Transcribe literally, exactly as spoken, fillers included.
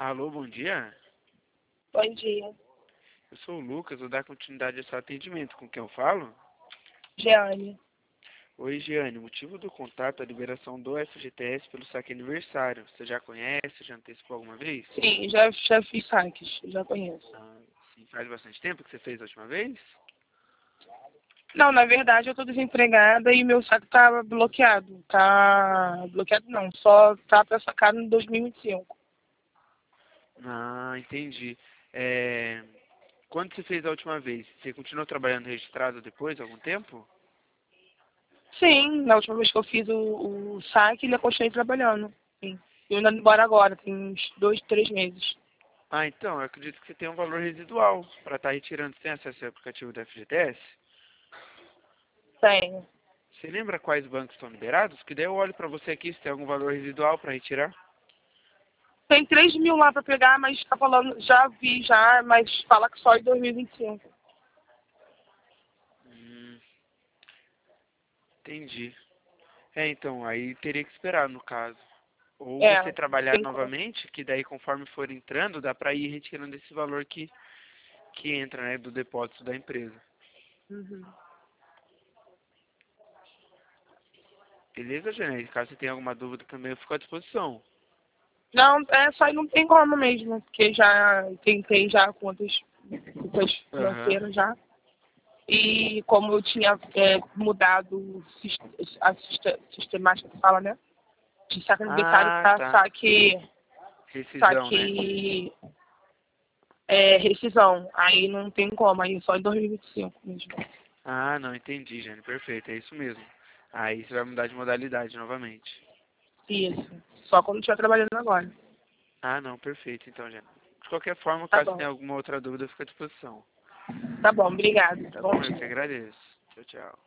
Alô, bom dia. Bom dia. Eu sou o Lucas, vou dar continuidade ao seu atendimento. Com quem eu falo? Jeane. Oi, Giane. O motivo do contato é a liberação do F G T S pelo saque aniversário. Você já conhece? Já antecipou alguma vez? Sim, já, já fiz saques, já conheço. Ah, sim. Faz bastante tempo que você fez a última vez? Não, na verdade eu tô desempregada e meu saque tá bloqueado. Tá bloqueado não, só tá pra sacar no dois mil e vinte e cinco. Ah, entendi. É... Quando você fez a última vez? Você continuou trabalhando registrado depois, algum tempo? Sim, na última vez que eu fiz o, o saque, ainda continuei trabalhando. Sim. Eu ainda embora agora, tem uns dois, três meses. Ah, então, eu acredito que você tem um valor residual para estar retirando sem acesso ao aplicativo do F G T S. Tenho. Você lembra quais bancos estão liberados? Que daí eu olho para você aqui se tem algum valor residual para retirar. Tem três mil lá pra pegar, mas tá falando, já vi já, mas fala que só em dois mil e vinte e cinco. Hum, entendi. É, então, aí teria que esperar no caso. Ou você É, trabalhar tem como. novamente, que daí conforme for entrando, dá para ir retirando esse valor que, que entra, né, do depósito da empresa. Uhum. Beleza, Janete? Caso você tenha alguma dúvida também, eu fico à disposição. Não, é só aí não tem como mesmo, porque já tentei já com outras outras Aham. financeiras já. E como eu tinha é, mudado o sis- a siste- sistemática que fala, né? De saque aniversário Ah, para tá. saque, Rescisão, né? saque é, rescisão. Aí não tem como, aí só em dois mil e vinte e cinco mesmo. Ah, não, entendi, Jane. Perfeito, é isso mesmo. Aí você vai mudar de modalidade novamente. Isso. Só quando estiver trabalhando agora. Ah, não, perfeito, então, Jane. De qualquer forma, Tá caso bom. tenha alguma outra dúvida, eu fico à disposição. Tá bom, obrigada. Tá Bom bom? Eu que dia. agradeço. Tchau, tchau.